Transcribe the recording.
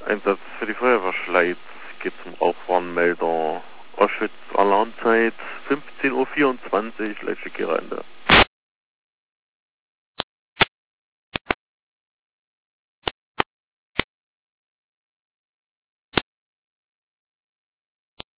Einsatz für die Feuerwehr Schleiz. Geht zum Rauchwarnmelder. Oschwitz Alarmzeit 15:24 Uhr, Leitstückkehrer Ende.